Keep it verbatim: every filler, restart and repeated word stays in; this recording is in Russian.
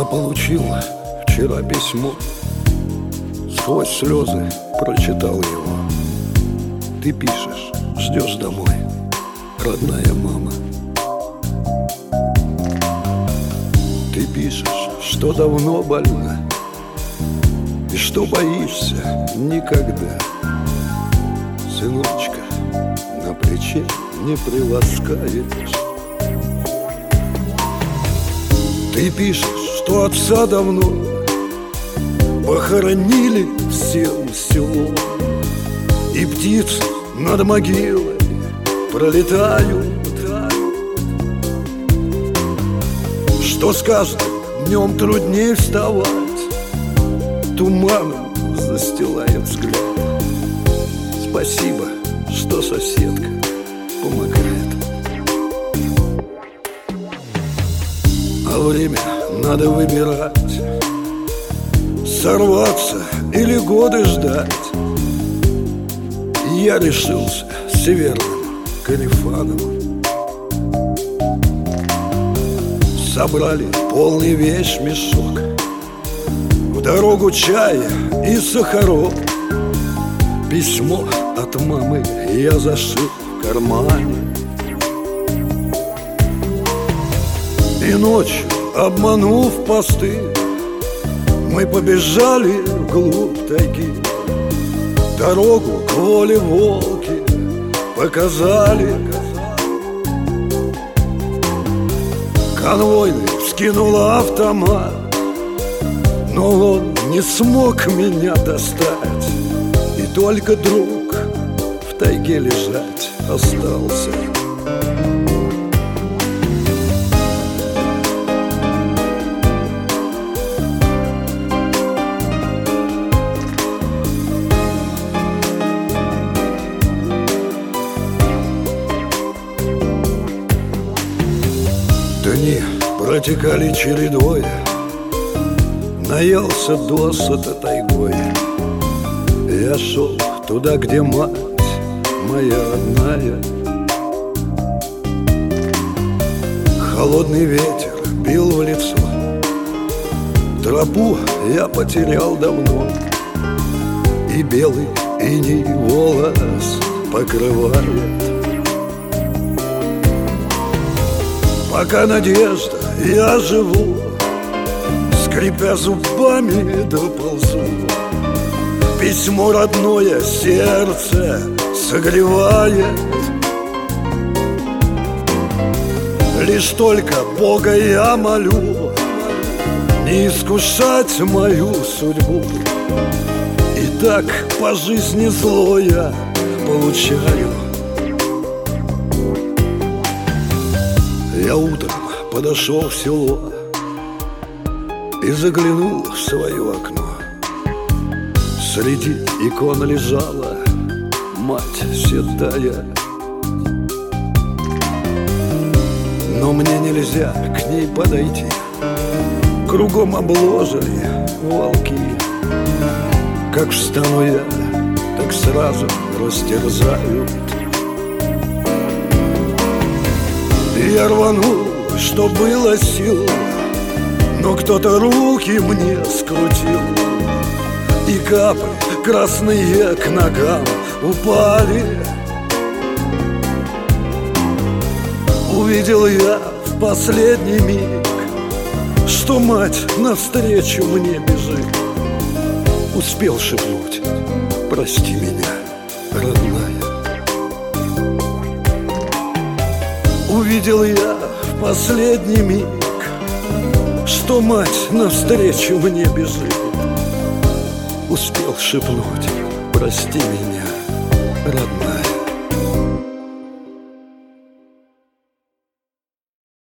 получил вчера письмо, сквозь слезы прочитал его. Ты пишешь, ждешь домой, родная мама. Ты пишешь, что давно больна и что боишься никогда. Сыночка на плече не приласкаешь. Ты пишешь, что отца давно похоронили всем селом, и птицы над могилой пролетают. Что с каждым днем труднее вставать, туманом застилает взгляд. Спасибо, что соседка помогает. А время надо выбирать, сорваться или годы ждать. Я решился северным Карифаном. Собрали полный вещмешок, в дорогу чая и сахарок. Письмо от мамы я зашил в кармане. И ночью, обманув посты, мы побежали вглубь тайги. Дорогу к воле волки показали. Конвойный вскинул автомат, но он не смог меня достать. И только друг в тайге лежать остался. Дни протекали чередой, наелся досыта тайгой. Я шел туда, где мать моя родная. Холодный ветер бил в лицо, тропу я потерял давно, и белый иней волос покрывает. Пока надежда, я живу, скрипя зубами доползу. Письмо родное сердце согревает. Лишь только Бога я молю не искушать мою судьбу. И так по жизни зло я получаю. Я утром подошел в село и заглянул в свое окно. Среди икон лежала мать седая, но мне нельзя к ней подойти. Кругом обложили волки. Как встану я, так сразу растерзают. Я рванул, что было сил, но кто-то руки мне скрутил, и капли красные к ногам упали. Увидел я в последний миг, что мать навстречу мне бежит. Успел шепнуть: прости меня, родная. Увидел я в последний миг, что мать навстречу мне бежит. Успел шепнуть: прости меня, родная.